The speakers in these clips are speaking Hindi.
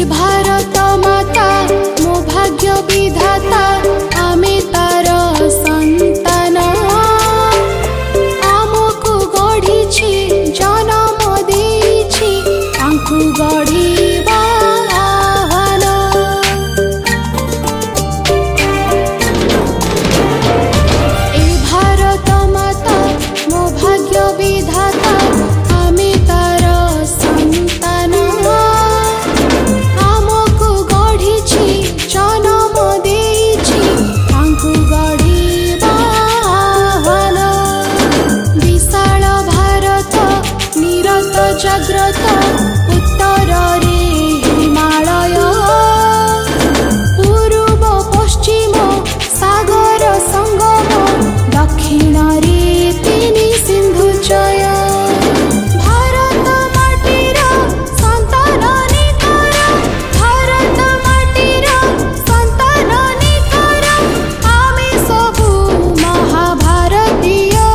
भारत माता मो भाग्य विधाता आमे तार संतान आमको गढ़ी जन्म देछि आंकु गढ़िबा आह्वान। ए भारत माता मो भाग्य विधाता आमे तार संतान आमको गढ़ी जन्म देछि आंकु गढ़िबा आह्वान। विशाल भारत निरत जाग्रत उत्तर रे हिमालय पूर्व पश्चिम सागर संगम दक्षिण रे तीन सिंधुचय। भारत माटीर संतान निकर भारत माटीर संतान निकर आमे सबु महाभारतीय।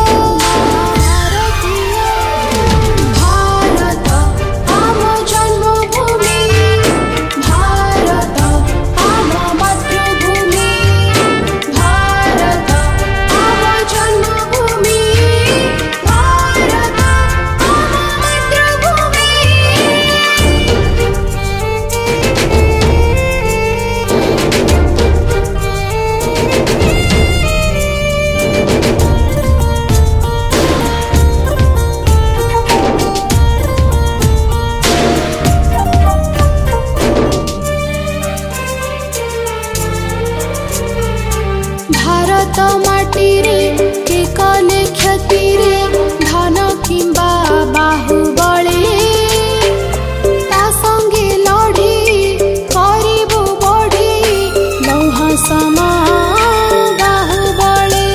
भारत आम जन्मभूमि भारत आम मातृभूमि भारत आम जन्मभूमि भारत आम मातृभूमि। भारत माटीरे के कले क्षति रे धन किंबा बाहुबले ता संगे लड़ी करिबु बड़ी लौह समा बाहुबले।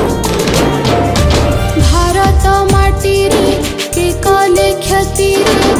भारत माटीरे के कले क्षति रे